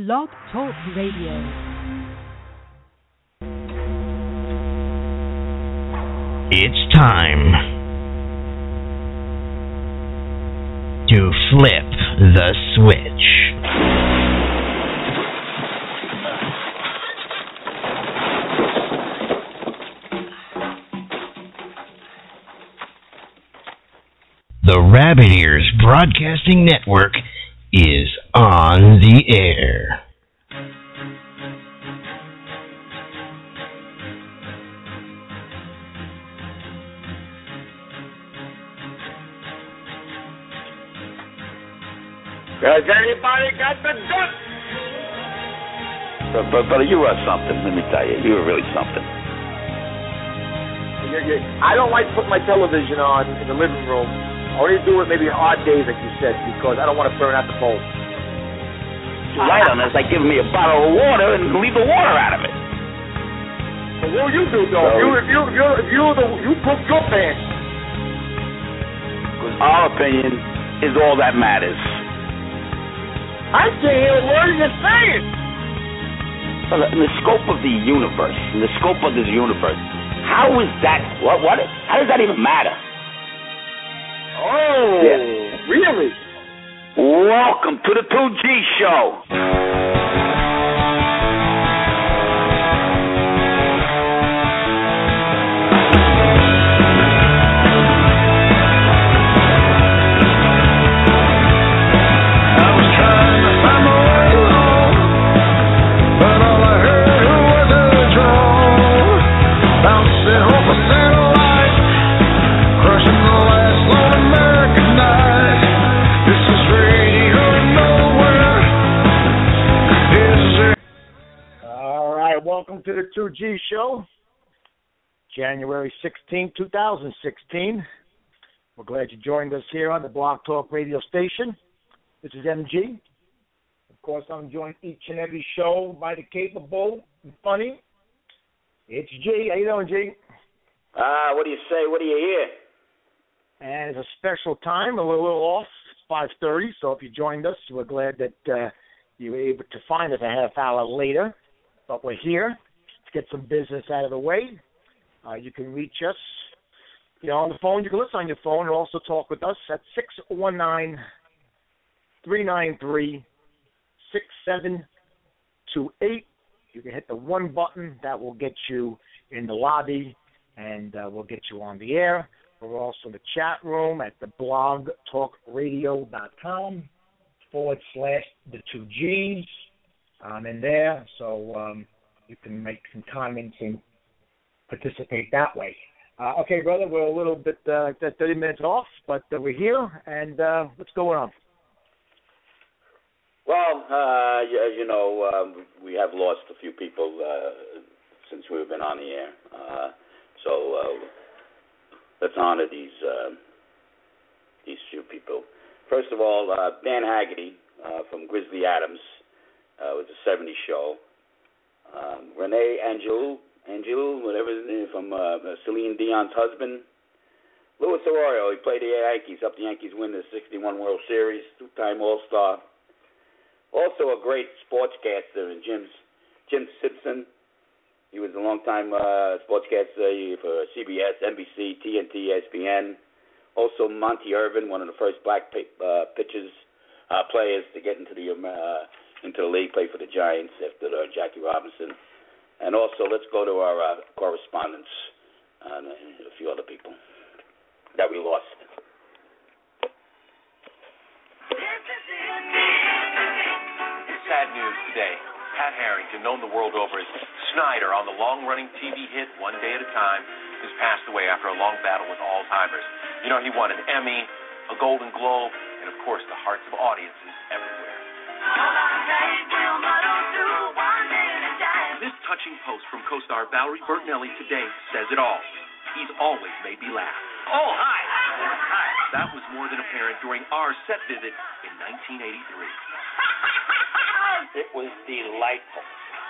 Blog Talk Radio. It's time to flip the switch. The Rabbit Ears Broadcasting Network is on the air. Has anybody got the guts? Brother, you are something, let me tell you. You are really something. I don't like to put my television on in the living room. I only do it maybe odd days, like you said, because I don't want to burn out the bulb. You're right on this, like giving me a bottle of water and leave the water out of it. But what will you do, though? You cook your pants. Because our opinion is all that matters. I can't hear a word you're saying. Well, in the scope of the universe, how is that? What? How does that even matter? Oh, yeah. Really? Welcome to the 2G Show. Welcome to the 2G Show, January 16, 2016. We're glad you joined us here on the Blog Talk radio station. This is MG. Of course, I'm joined each and every show by the capable and funny. It's G. How you doing, G? What do you say? What do you hear? And it's a special time, a little off. It's 5:30, so if you joined us, we're glad that you were able to find us a half hour later. But we're here to get some business out of the way. You can reach us, on the phone. You can listen on your phone and also talk with us at 619-393-6728. You can hit the one button that will get you in the lobby, and we'll get you on the air. We're also in the chat room at the blogtalkradio.com/the2Gs. I'm in there, so you can make some comments and participate that way. Okay, brother, we're a little bit 30 minutes off, but we're here, and what's going on? Well, as you know, we have lost a few people since we've been on the air. So let's honor these few people. First of all, Dan Haggerty from Grizzly Adams. It was a 70s show. Renee Angelou, whatever his name, from Celine Dion's husband. Luis Arroyo, he played the Yankees, helped the Yankees win the 61 World Series, two-time All-Star. Also a great sportscaster, Jim Simpson. He was a long-time sportscaster for CBS, NBC, TNT, ESPN. Also Monty Irvin, one of the first black players to get into the league, played for the Giants after Jackie Robinson. And also, let's go to our correspondents and a few other people that we lost. It's sad news today. Pat Harrington, known the world over as Snyder on the long-running TV hit One Day at a Time, has passed away after a long battle with Alzheimer's. He won an Emmy, a Golden Globe, and, of course, the hearts of audiences everywhere. This touching post from co-star Valerie Bertinelli today says it all. He's always made me laugh. Oh, hi. That was more than apparent during our set visit in 1983. It was delightful.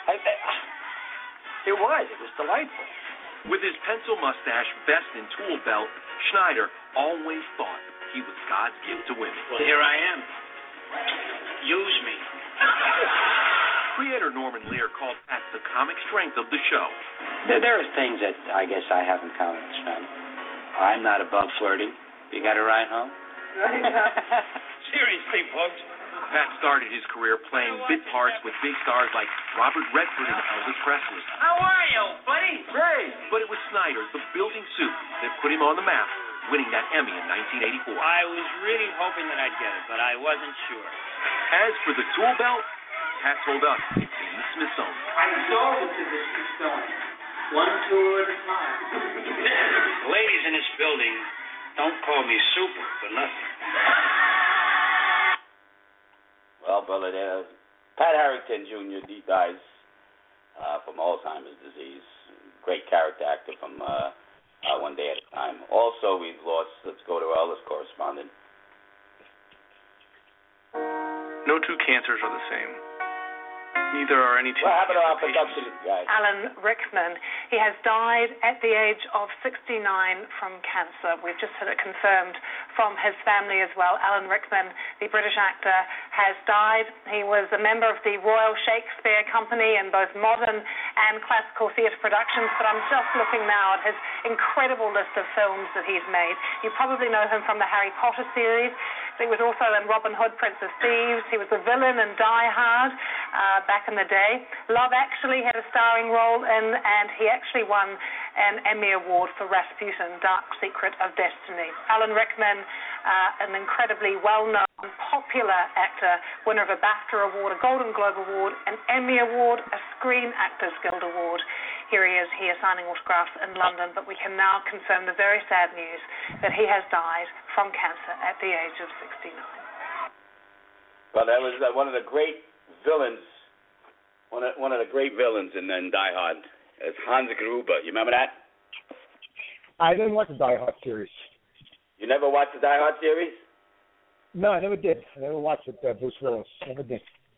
It was delightful. With his pencil mustache, vest, and tool belt, Schneider always thought he was God's gift to women. Well, here I am. Use me. Theater Norman Lear called Pat the comic strength of the show. There are things that I guess I have in common with Sven. I'm not above flirting. You got a ride home? Seriously, folks. Pat started his career playing bit parts with big stars like Robert Redford and Elvis Presley. How are you, buddy? Great. But it was Snyder, the building suit, that put him on the map, winning that Emmy in 1984. I was really hoping that I'd get it, but I wasn't sure. As for the tool belt, Pat told us it's in the Smithsonian. I sold it to the Smithsonian. One tool at a time. The ladies in this building don't call me super for nothing. Well, brother, Pat Harrington Jr., he dies from Alzheimer's disease. Great character actor from One Day at a Time. Also, we've lost, let's go to our Ellis correspondent. No two cancers are the same. Neither are any two. What happened to our production guy? Alan Rickman. He has died at the age of 69 from cancer. We've just had it confirmed from his family as well. Alan Rickman, the British actor, has died. He was a member of the Royal Shakespeare Company in both modern and classical theatre productions, but I'm just looking now at his incredible list of films that he's made. You probably know him from the Harry Potter series. He was also in Robin Hood, Prince of Thieves. He was the villain in Die Hard back in the day. Love Actually had a starring role in, and he actually won an Emmy Award for Rasputin, Dark Secret of Destiny. Alan Rickman, an incredibly well-known, popular actor, winner of a BAFTA Award, a Golden Globe Award, an Emmy Award, a Screen Actors Guild Award. Here he is here signing autographs in London, but we can now confirm the very sad news that he has died from cancer at the age of 69. Well, that was one of the great villains, one of the great villains in Die Hard. It's Hans Gruber. You remember that? I didn't watch the Die Hard series. You never watched the Die Hard series? No, I never did. I never watched it, Bruce Willis. Never did.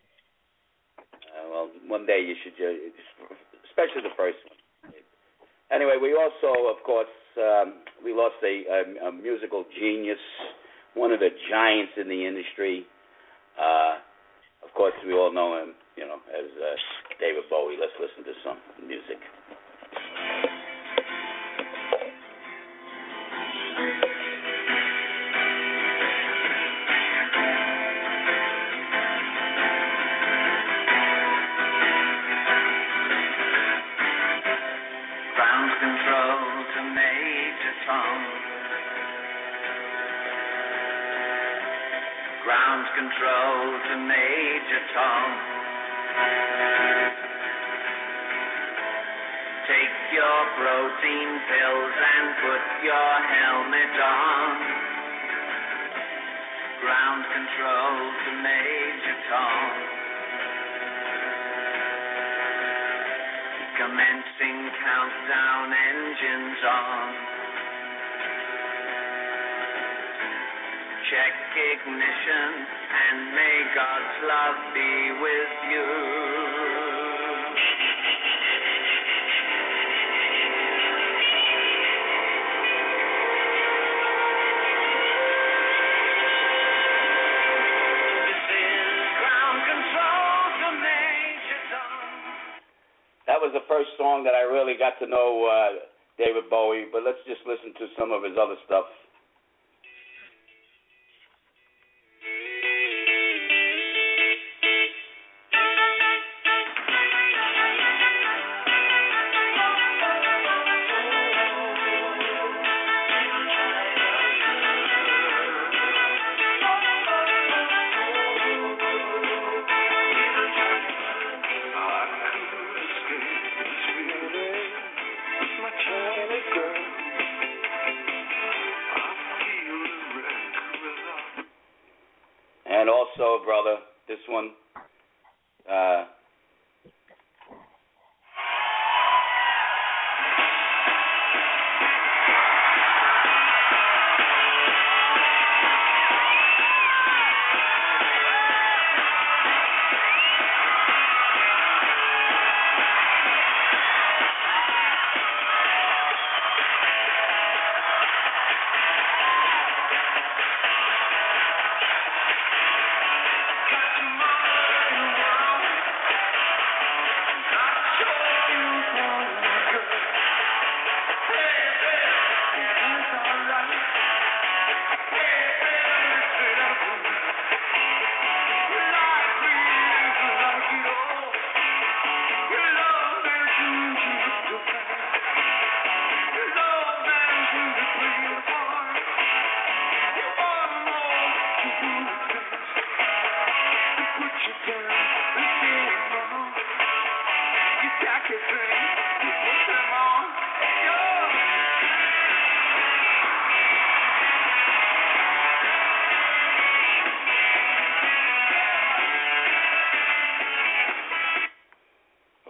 Well, one day you should, especially the first one. Anyway, we also, of course, we lost a musical genius, one of the giants in the industry. Of course, we all know him, as David Bowie. Let's listen to some music. Ground control to Major Tom. Ground control to Major Tom. Take your protein pills and put your helmet on. Ground control to Major Tom. Commencing countdown, engines on. Check ignition, and may God's love be with you. This is ground control to Major Tom. That was the first song that I really got to know David Bowie, but let's just listen to some of his other stuff. And also, brother, this one,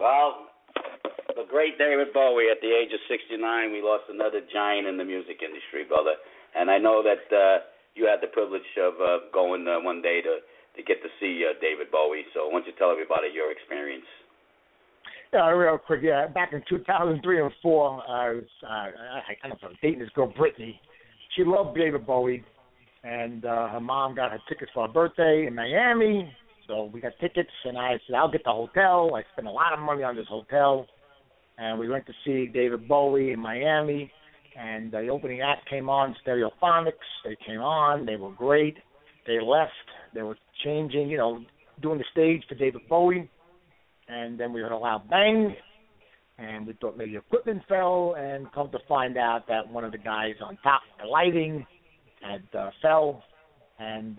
Well, the great David Bowie, at the age of 69, we lost another giant in the music industry, brother. And I know that you had the privilege of going one day to get to see David Bowie. So why don't you tell everybody your experience? Yeah, real quick. Yeah, back in 2003 and 4, I was I don't know, dating this girl Brittany. She loved David Bowie, and her mom got her tickets for her birthday in Miami. So we got tickets, and I said, I'll get the hotel. I spent a lot of money on this hotel, and we went to see David Bowie in Miami. And the opening act came on, Stereophonics. They came on. They were great. They left. They were changing, doing the stage for David Bowie. And then we heard a loud bang, and we thought maybe equipment fell, and come to find out that one of the guys on top of the lighting had fell, and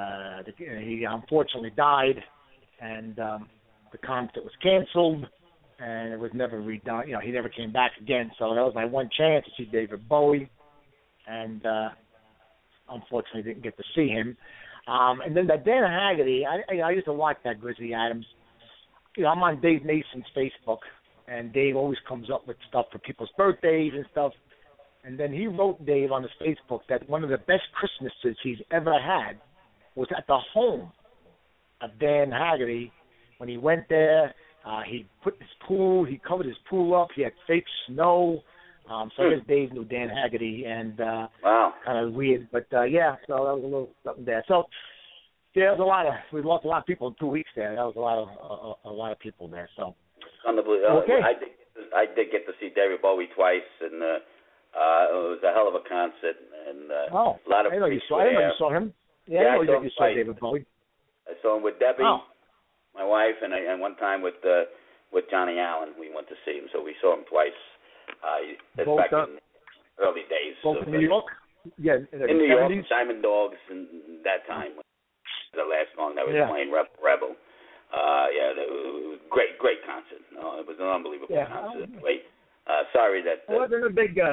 he unfortunately died, and the concert was canceled, and it was never redone. He never came back again, so that was my one chance to see David Bowie, and unfortunately didn't get to see him. And then that Dan Haggerty, I used to watch that Grizzly Adams. I'm on Dave Mason's Facebook, and Dave always comes up with stuff for people's birthdays and stuff. And then he wrote, Dave, on his Facebook that one of the best Christmases he's ever had was at the home of Dan Haggerty. When he went there, he put his pool, he covered his pool up, he had fake snow. So I guess Dave knew Dan Haggerty, and wow, kind of weird. But, yeah, so that was a little something there. So, yeah, we lost a lot of people in 2 weeks there. That was a lot of people there. So unbelievable. Okay. I did get to see David Bowie twice, and it was a hell of a concert. And a lot of I didn't know you saw him. Yeah, I know you saw David Bowie. I saw him with Debbie, Oh. my wife, and one time with Johnny Allen. We went to see him, so we saw him twice. Both back in the early days. Both in New York. Yeah, in New York, 70s? Diamond Dogs, and that time. The last song that was playing Rebel. It was great concert. No, it was an unbelievable concert. Wait, sorry that. I wasn't a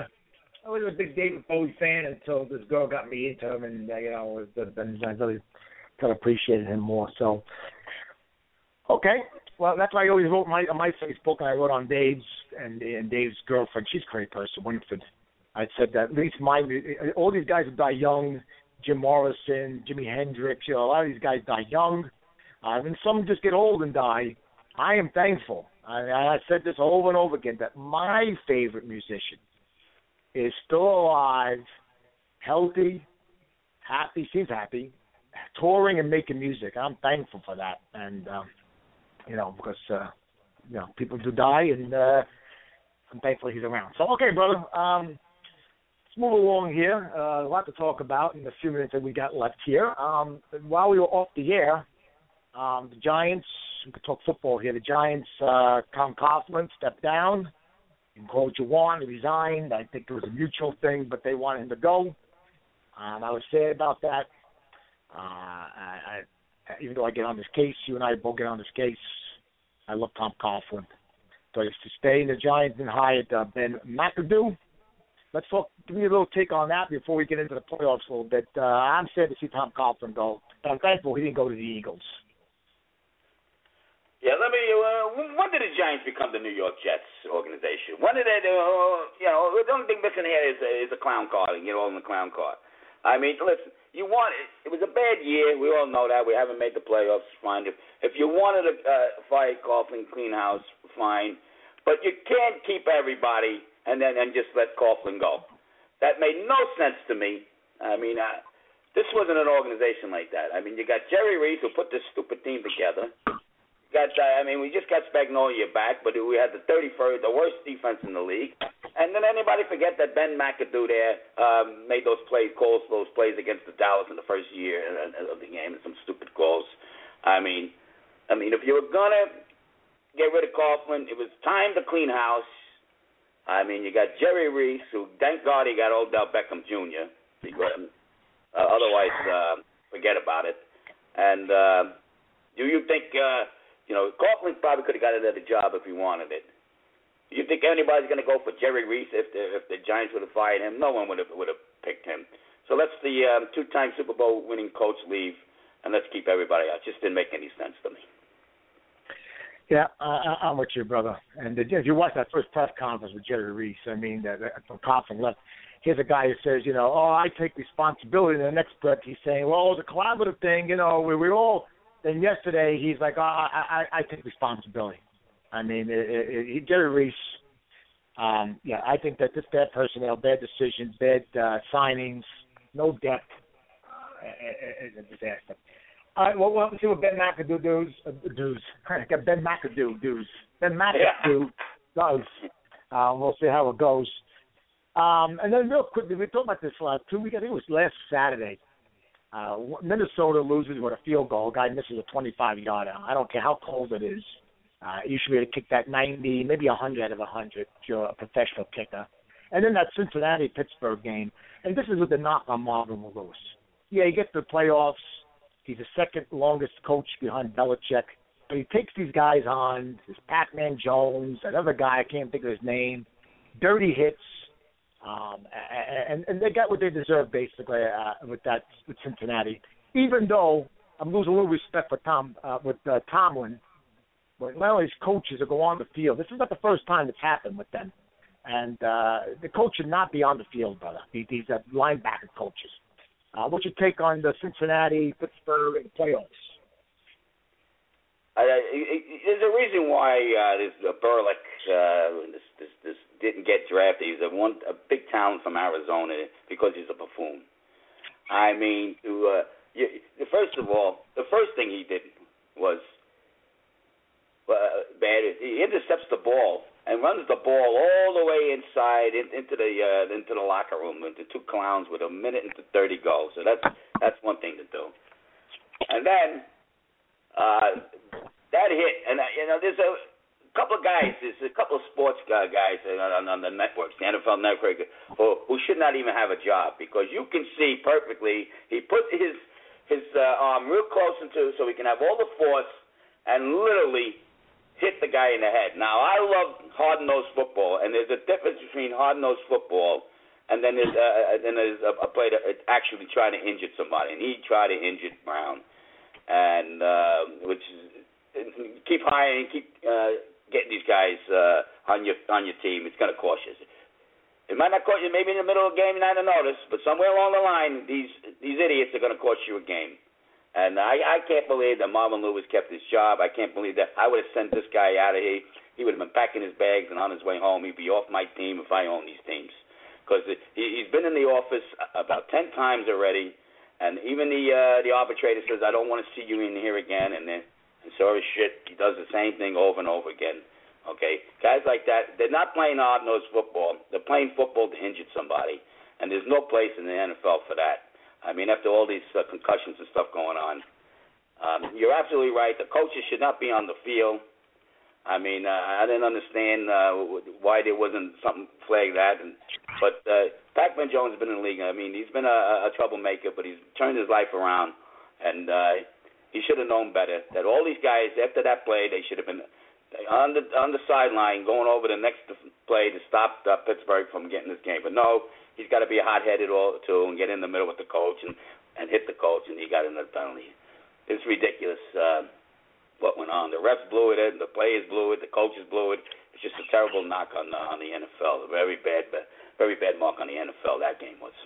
big David Bowie fan until this girl got me into him, and I really kind of appreciated him more. So, okay, well, that's why I always wrote on my Facebook, and I wrote on Dave's and Dave's girlfriend. She's a great person, Winfred. I said that at least all these guys who die young. Jim Morrison, Jimi Hendrix, a lot of these guys die young, and some just get old and die. I am thankful. I said this over and over again, that my favorite musician is still alive, healthy, happy, seems happy, touring and making music. I'm thankful for that, and, because, people do die, and I'm thankful he's around. So, okay, brother, let's move along here. A lot to talk about in the few minutes that we got left here. While we were off the air, the Giants, we could talk football here, the Giants, Tom Coughlin stepped down. You can call what you want, he resigned. I think it was a mutual thing, but they wanted him to go. I was sad about that. Even though I get on this case, you and I both get on this case, I love Tom Coughlin. So he to stay in the Giants and hired Ben McAdoo. Let's talk. Give me a little take on that before we get into the playoffs a little bit. I'm sad to see Tom Coughlin go, but I'm thankful he didn't go to the Eagles. Yeah, let me. When did the Giants become the New York Jets organization? When did they? The only thing missing here is a clown card, and on the clown card. I mean, listen. It was a bad year. We all know that. We haven't made the playoffs. Fine. If you wanted to fire Coughlin, clean house, fine. But you can't keep everybody and just let Coughlin go. That made no sense to me. I mean, this wasn't an organization like that. I mean, you got Jerry Reese who put this stupid team together. We just got Spagnuolo back, but we had the worst defense in the league. And then anybody forget that Ben McAdoo there made calls those plays against the Dallas in the first year of the game, and some stupid calls. I mean, if you were gonna get rid of Coughlin, it was time to clean house. I mean, you got Jerry Reese, who thank God he got Odell Beckham Jr. Otherwise, forget about it. And do you think? Coughlin probably could have got another job if he wanted it. Do you think anybody's going to go for Jerry Reese if the Giants would have fired him? No one would have picked him. So let's the two-time Super Bowl winning coach leave, and let's keep everybody out. Just didn't make any sense to me. Yeah, I'm with you, brother. And if you watch that first press conference with Jerry Reese, I mean, from Coughlin left, here's a guy who says, I take responsibility. And the next breath, he's saying, well, it's a collaborative thing, we all. Then yesterday, he's like, I take responsibility. I mean, Jerry Reese, I think that this bad personnel, bad decisions, bad signings, no depth, is a disaster. All right, well, let's see what Ben McAdoo does. Ben McAdoo does. We'll see how it goes. And then real quickly, we talked about this 2 weeks. I think it was last Saturday. Minnesota loses with a field goal. A guy misses a 25-yarder. I don't care how cold it is. You should be able to kick that 90, maybe 100 out of 100 if you're a professional kicker. And then that Cincinnati-Pittsburgh game. And this is with the knock on Marvin Lewis. Yeah, he gets to the playoffs. He's the second longest coach behind Belichick. But he takes these guys on. There's Pac-Man Jones, another guy, I can't think of his name. Dirty hits. And they got what they deserve, basically, with Cincinnati. Even though I'm losing a little respect for Tomlin, but none of these coaches will go on the field. This is not the first time it's happened with them. And the coach should not be on the field, brother. These are linebacker coaches. What's your take on the Cincinnati, Pittsburgh, and playoffs? There's a reason why this Burlick this didn't get drafted. He's a big talent from Arizona because he's a buffoon. I mean, first of all, the first thing he did was bad. He intercepts the ball and runs the ball all the way inside into the locker room with the two clowns with 1 minute and 30 go. So that's one thing to do. And then that hit, and there's a couple of guys, there's a couple of sports guys on the networks, the NFL Network, who should not even have a job because you can see perfectly he put his arm real close into so he can have all the force and literally hit the guy in the head. Now, I love hard-nosed football, and there's a difference between hard-nosed football and then there's a play that actually trying to injure somebody, and he tried to injure Brown, and which is keep hiring, keep getting these guys on your team. It's going to cost you. It might not cost you maybe in the middle of the game, you might not notice, but somewhere along the line, these idiots are going to cost you a game. And I can't believe that Marvin Lewis kept his job. I can't believe that I would have sent this guy out of here. He would have been packing his bags and on his way home. He'd be off my team if I own these teams. Because he's been in the office about 10 times already, and even the arbitrator says, I don't want to see you in here again. And sorry shit, he does the same thing over and over again. Okay? Guys like that, they're not playing hard-nosed football. They're playing football to injure somebody. And there's no place in the NFL for that. I mean, after all these concussions and stuff going on, you're absolutely right. The coaches should not be on the field. I mean, I didn't understand why there wasn't something flagged that. But Pac-Man Jones has been in the league. I mean, he's been a troublemaker, but he's turned his life around. And he should have known better that all these guys, after that play, they should have been on the sideline going over the next play to stop Pittsburgh from getting this game. But no. He's got to be hot-headed too and get in the middle with the coach and hit the coach, and he got another penalty. It's ridiculous what went on. The refs blew it, the players blew it, the coaches blew it. It's just a terrible knock on the NFL. A very bad mark on the NFL that game was.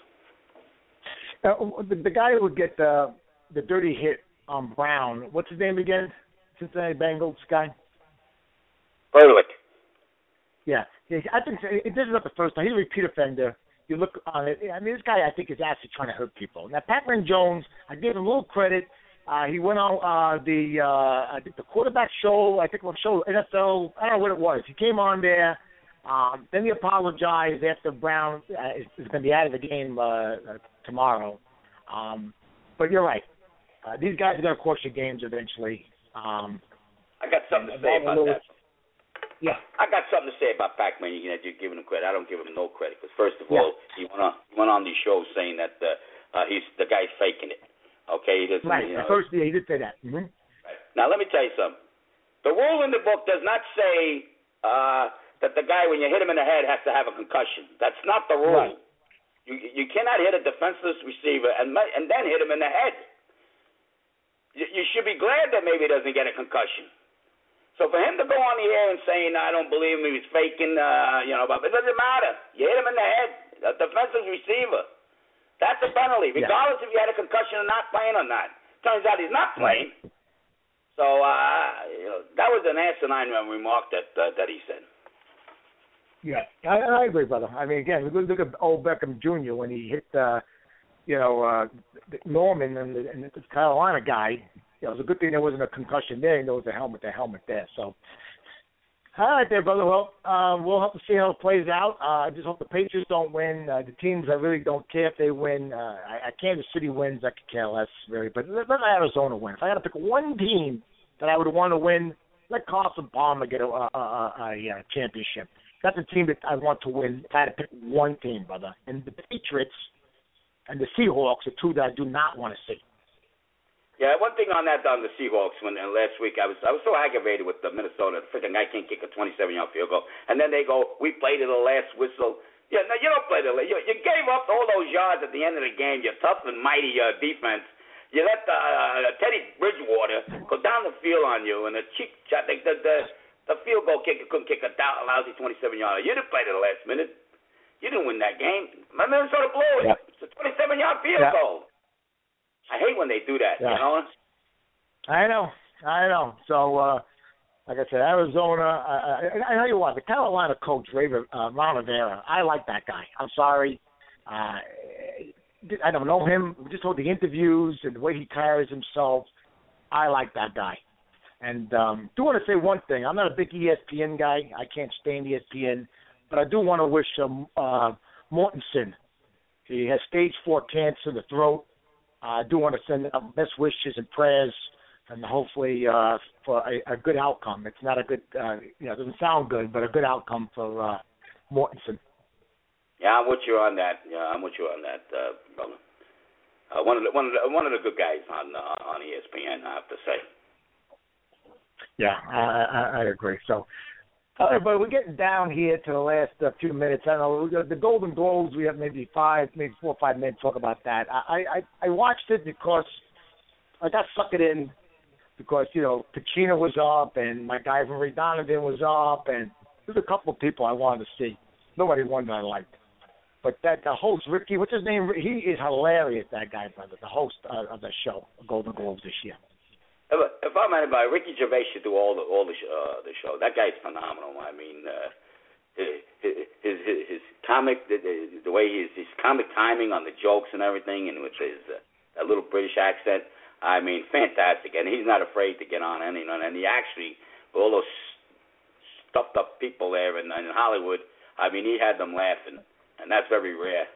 The guy who would get the dirty hit on Brown, what's his name again? Cincinnati Bengals guy? Burlick. Yeah. I think this is not the first time. He's a repeat offender. You look on it. I mean, this guy, I think, is actually trying to hurt people. Now, Pac-Man Jones, I gave him a little credit. He went on I think the quarterback show. I think it was show NFL. I don't know what it was. He came on there. Then he apologized after Brown is going to be out of the game tomorrow. But you're right. These guys are going to cost you games eventually. I got something to say about that. Yeah, I got something to say about Pac-Man. You're giving him credit. I don't give him no credit because first of all, he went on these shows saying that he's the guy's faking it. Okay, he doesn't. Right. First, he did say that. Mm-hmm. Right. Now let me tell you something. The rule in the book does not say that the guy when you hit him in the head has to have a concussion. That's not the rule. Right. You cannot hit a defenseless receiver and then hit him in the head. You should be glad that maybe he doesn't get a concussion. So for him to go on the air and saying, I don't believe him, he was faking, but it doesn't matter. You hit him in the head, a defensive receiver. That's a penalty, regardless if you had a concussion or not playing or not. Turns out he's not playing. So that was an asinine remark that he said. Yeah, I agree, brother. I mean, again, look at old Beckham Jr. when he hit, Norman and the Carolina guy. It was a good thing there wasn't a concussion there. There was a helmet there. So, all right there, brother. Well, we'll have to see how it plays out. I just hope the Patriots don't win. The teams, I really don't care if they win. Kansas City wins, I could care less, really. But let Arizona win. If I had to pick one team that I would want to win, let Carson Palmer get a championship. That's a team that I want to win if I had to pick one team, brother. And the Patriots and the Seahawks are two that I do not want to see. Yeah, one thing on the Seahawks, when last week I was so aggravated with the Minnesota. The freaking guy can't kick a 27-yard field goal, and then they go, we played to the last whistle. Yeah, no, you don't play to the last. You gave up all those yards at the end of the game. You're tough and mighty defense. You let Teddy Bridgewater go down the field on you, and the field goal kicker couldn't kick a lousy 27-yarder. You didn't play to the last minute. You didn't win that game. Minnesota blew it. Yep. It's a 27-yard field goal. I hate when they do that, you know? I know. So, like I said, Arizona, I tell you what, the Carolina coach, Ron Rivera, I like that guy. I'm sorry. I don't know him. Just heard the interviews and the way he carries himself. I like that guy. And do want to say one thing. I'm not a big ESPN guy. I can't stand ESPN. But I do want to wish Mortensen. He has stage 4 cancer in the throat. I do want to send out best wishes and prayers, and hopefully for a good outcome. It's not a good, it doesn't sound good, but a good outcome for Mortensen. Yeah, I'm with you on that. Brother. One of the good guys on ESPN, I have to say. Yeah, I agree. So, but we're getting down here to the last few minutes. I don't know, the Golden Globes, we have maybe 4 or 5 minutes to talk about that. I watched it because I got sucked in because, Pacino was up and my guy from Ray Donovan was up, and there's a couple of people I wanted to see. Nobody won that I liked. But the host, Ricky, what's his name? He is hilarious, that guy, brother, the host of the show, Golden Globes this year. If I'm anybody, Ricky Gervais should do all the show. That guy's phenomenal. I mean, his comic, the way his comic timing on the jokes and everything, and with his that little British accent. I mean, fantastic. And he's not afraid to get on anyone. And he actually, all those stuffed up people there in Hollywood, I mean, he had them laughing, and that's very rare.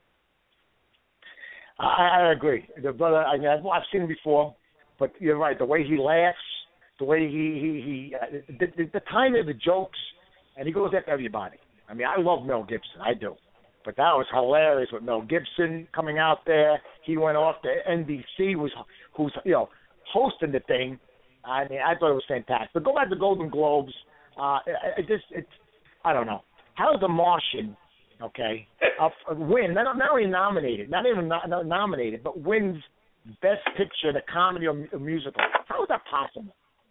I agree, the brother. I mean, I've seen him before. But you're right. The way he laughs, the way the timing of the jokes, and he goes after everybody. I mean, I love Mel Gibson. I do. But that was hilarious with Mel Gibson coming out there. He went off to NBC, who's hosting the thing. I mean, I thought it was fantastic. But go back to Golden Globes. I don't know. How does The Martian, win? Not only nominated, not even nominated, but wins Best Picture in a comedy or musical. How is that possible?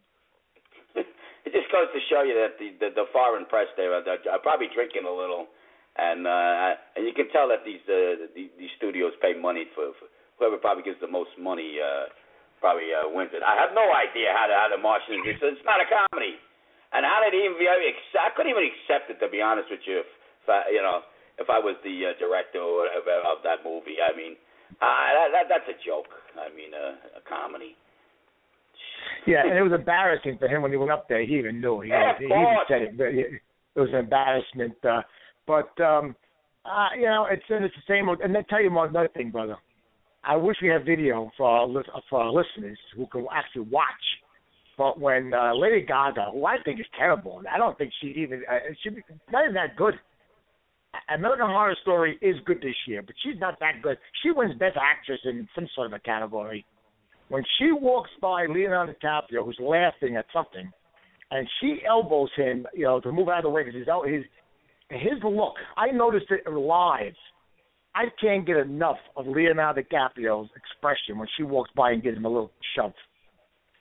It just goes to show you that the foreign press there are probably drinking a little, and you can tell that these studios pay money for whoever probably gives the most money probably wins it. I have no idea how the Martian is. It's not a comedy, and how did he even? I couldn't even accept it, to be honest with you. If I was the director of that movie, I mean. That's a joke. I mean, a comedy. Yeah, and it was embarrassing for him when he went up there. He even knew. He even said it. It was an embarrassment. But it's the same. And then tell you another thing, brother. I wish we had video for our listeners who can actually watch. But when Lady Gaga, who I think is terrible, I don't think she's not even that good. American Horror Story is good this year, but she's not that good. She wins Best Actress in some sort of a category. When she walks by Leonardo DiCaprio, who's laughing at something, and she elbows him, to move out of the way because his look. I noticed it live. I can't get enough of Leonardo DiCaprio's expression when she walks by and gives him a little shove.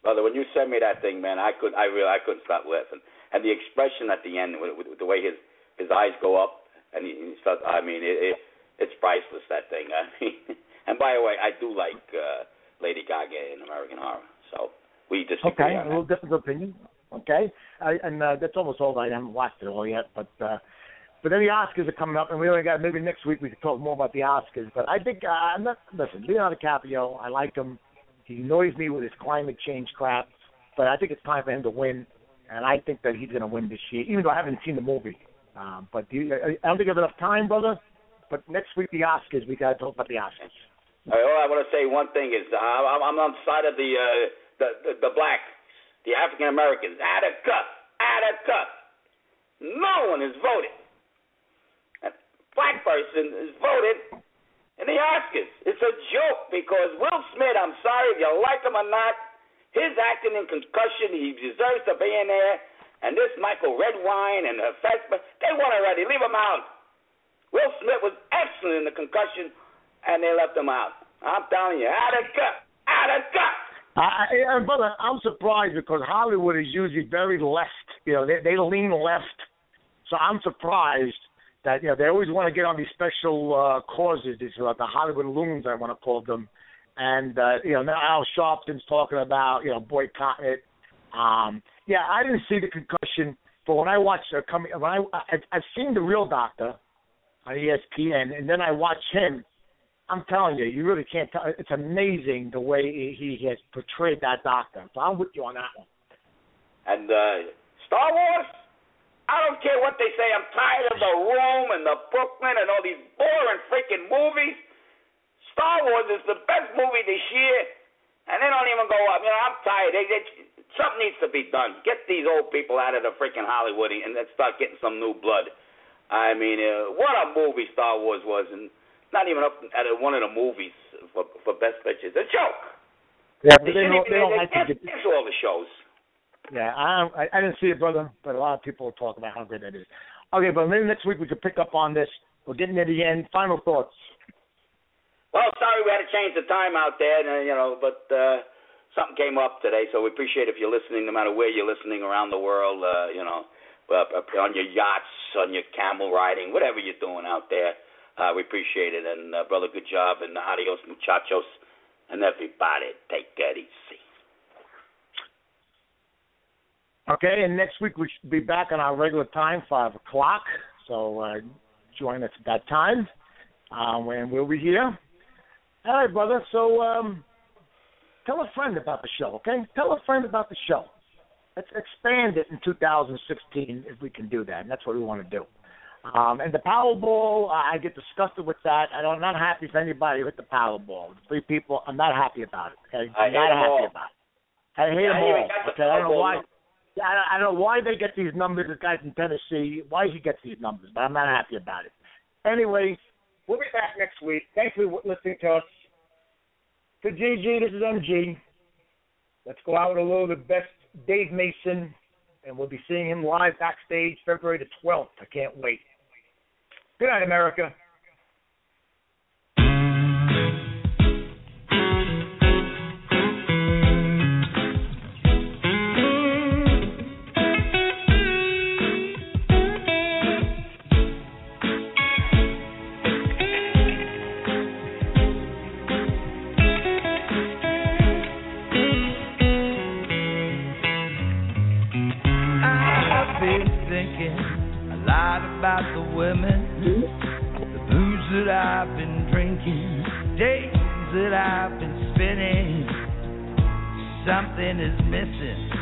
Brother, when you sent me that thing, man, I couldn't stop laughing. And the expression at the end, with the way his eyes go up, and he starts. I mean, it's priceless, that thing. I mean, and by the way, I do like Lady Gaga in American Horror. So we disagree. Okay, on a little different opinion. Okay, and that's almost all. I haven't watched it all yet, but then the Oscars are coming up, and we only got maybe next week we can talk more about the Oscars. But I think listen, Leonardo DiCaprio, I like him. He annoys me with his climate change crap, but I think it's time for him to win, and I think that he's going to win this year, even though I haven't seen the movie. But I don't think I have enough time, brother. But next week the Oscars, we got to talk about the Oscars. All I want to say one thing is I'm on the side of the blacks, the African Americans. Attica. No one has voted. A black person is voted in the Oscars. It's a joke because Will Smith, I'm sorry if you like him or not, his acting in Concussion, he deserves to be in there. And this Michael Redwine and Fassbender, they won already. Leave him out. Will Smith was excellent in the Concussion, and they left him out. I'm telling you, Attica. Brother, I'm surprised because Hollywood is usually very left. You know, they lean left. So I'm surprised that, you know, they always want to get on these special causes, these the Hollywood loons, I want to call them. And, you know, now Al Sharpton's talking about, you know, boycotting it. Yeah, I didn't see the Concussion, but when I watched I've seen The Real Doctor on ESPN, and then I watched him. I'm telling you, you really can't tell. It's amazing the way he has portrayed that doctor. So I'm with you on that one. And Star Wars, I don't care what they say. I'm tired of The Room and The Brooklyn and all these boring freaking movies. Star Wars is the best movie this year, and they don't even go up. You know, I'm tired. Something needs to be done. Get these old people out of the freaking Hollywood and let's start getting some new blood. I mean, what a movie Star Wars was, and not even up at one of the movies for Best Picture. It's a joke. Yeah, but they don't like to get into all the shows. Yeah, I didn't see it, brother, but a lot of people talk about how good that is. Okay, but maybe next week we could pick up on this. We're getting near the end. Final thoughts. Well, sorry we had to change the time out there, you know, but something came up today, so we appreciate if you're listening, no matter where you're listening around the world, you know, on your yachts, on your camel riding, whatever you're doing out there. We appreciate it. And, brother, good job. And adios, muchachos. And everybody, take that easy. Okay, and next week we should be back on our regular time, 5 o'clock. So join us at that time. And we'll be here. All right, brother. So tell a friend about the show, okay? Tell a friend about the show. Let's expand it in 2016 if we can do that, and that's what we want to do. And the Powerball, I get disgusted with that. I'm not happy if anybody hit the Powerball. 3 people, I'm not happy about it, okay? I'm not happy about it. I hate them all, okay? I don't know why. I don't know why they get these numbers, this guy's in Tennessee, why he gets these numbers, but I'm not happy about it. Anyway, we'll be back next week. Thanks for listening to us. To GG, this is MG. Let's go out with a little of the best Dave Mason, and we'll be seeing him live backstage February the 12th. I can't wait. Good night, America. About the women, the booze that I've been drinking, days that I've been spinning. Something is missing.